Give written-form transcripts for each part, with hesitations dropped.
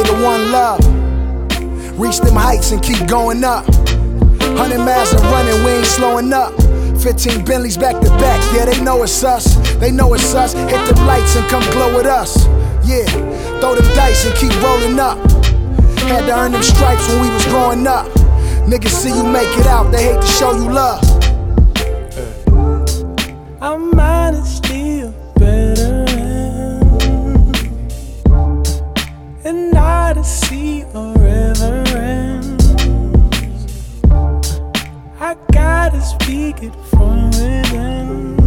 nigga, one love. Reach them heights and keep going up. 100 miles and running, we ain't slowing up. 15 Bentleys back to back, yeah, they know it's us. They know it's us, hit them lights and come glow with us. Yeah, throw them dice and keep rolling up. Had to earn them stripes when we was growing up. Niggas see you make it out, they hate to show you love. Our mind is still better and not to see a reverence. I gotta speak it from within.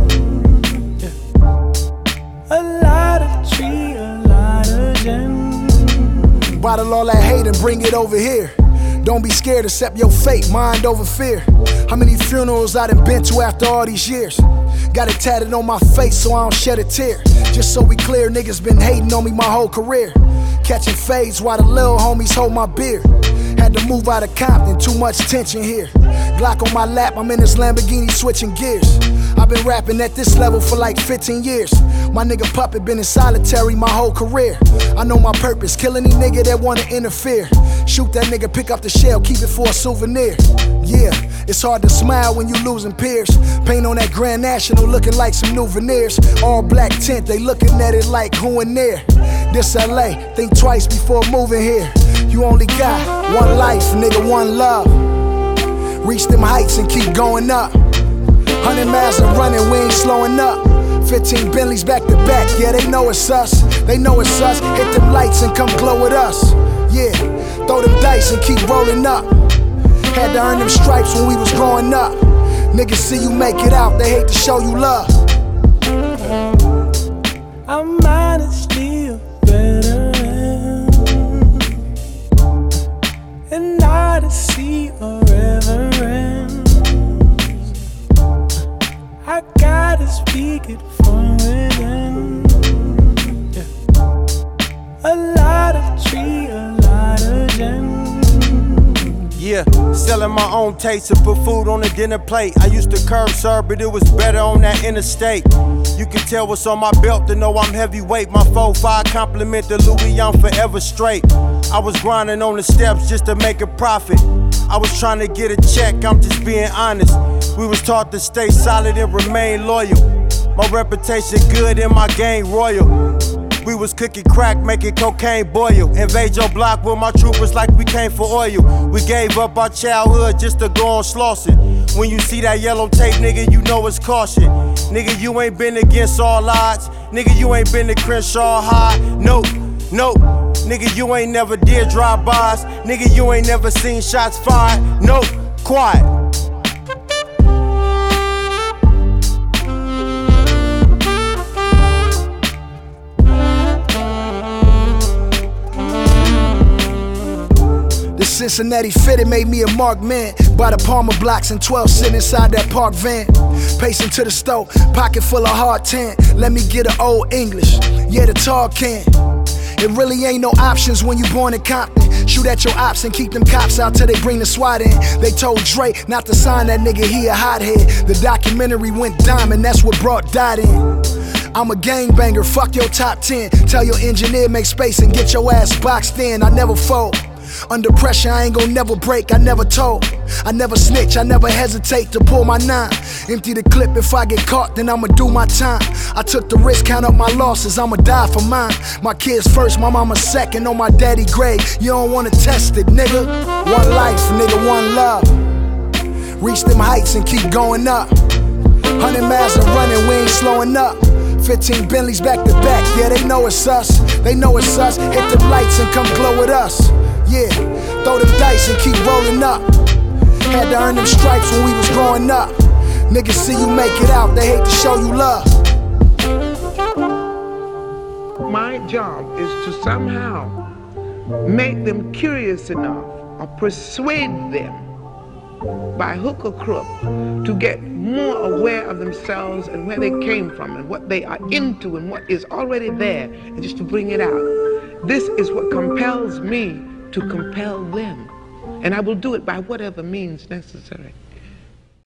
A lot of tree, a lot of gin. Bottle all that hate and bring it over here. Don't be scared, accept your fate, mind over fear. How many funerals I done been to after all these years? Got it tatted on my face so I don't shed a tear. Just so we clear, niggas been hating on me my whole career. Catching fades while the little homies hold my beer. Had to move out of Compton, too much tension here. Glock on my lap, I'm in this Lamborghini switching gears. I've been rapping at this level for like 15 years. My nigga Puppet been in solitary my whole career. I know my purpose, kill any nigga that wanna interfere. Shoot that nigga, pick up the shell, keep it for a souvenir. Yeah, it's hard to smile when you losing peers. Paint on that Grand National looking like some new veneers. All black tint, they looking at it like who in there. This LA, think twice before moving here. You only got one life, nigga, one love. Reach them heights and keep going up. 100 miles and running, we ain't slowing up. 15 Bentleys back to back, yeah, they know it's us. They know it's us, hit them lights and come glow with us. Yeah, throw them dice and keep rolling up. Had to earn them stripes when we was growing up. Niggas see you make it out, they hate to show you love. Our mind is still better and not to see a reverence. I gotta speak it from within. A lot of tree, a lot of gin. Yeah, selling my own taste and put food on the dinner plate. I used to curb serve, but it was better on that interstate. You can tell what's on my belt to know I'm heavyweight. My 4-5 compliment the Louis, I'm forever straight. I was grinding on the steps just to make a profit. I was trying to get a check, I'm just being honest. We was taught to stay solid and remain loyal. My reputation good and my game royal. We was cooking crack, making cocaine boil. Invade your block with my troopers like we came for oil. We gave up our childhood just to go on Slauson. When you see that yellow tape, nigga, you know it's caution. Nigga, you ain't been against all odds. Nigga, you ain't been to Crenshaw High. Nope, nope. Nigga, you ain't never did drive-bys. Nigga, you ain't never seen shots fired. Nope, quiet. Cincinnati fitted made me a marked man. By the Palmer blocks and 12 sitting inside that park van. Pacing to the stove, pocket full of hard tan. Let me get an old English, yeah, the tall can. It really ain't no options when you born in Compton. Shoot at your ops and keep them cops out till they bring the SWAT in. They told Dre not to sign that nigga, he a hothead. The documentary went diamond, that's what brought Dot in. I'm a gangbanger, fuck your top 10. Tell your engineer make space and get your ass boxed in. I never fold. Under pressure, I ain't gon' never break, I never told. I never snitch, I never hesitate to pull my 9. Empty the clip, if I get caught, then I'ma do my time. I took the risk, count up my losses, I'ma die for mine. My kids first, my mama second, on my daddy grave. You don't wanna test it, nigga. One life, nigga, one love. Reach them heights and keep going up. 100 miles and running, we ain't slowing up. 15 Bentleys back to back, yeah, they know it's us. They know it's us, hit them lights and come glow with us. Yeah, throw them dice and keep rolling up. Had to earn them stripes when we was growing up. Niggas see you make it out, they hate to show you love. My job is to somehow make them curious enough or persuade them by hook or crook to get more aware of themselves and where they came from and what they are into and what is already there, and just to bring it out. This is what compels me to compel them, and I will do it by whatever means necessary.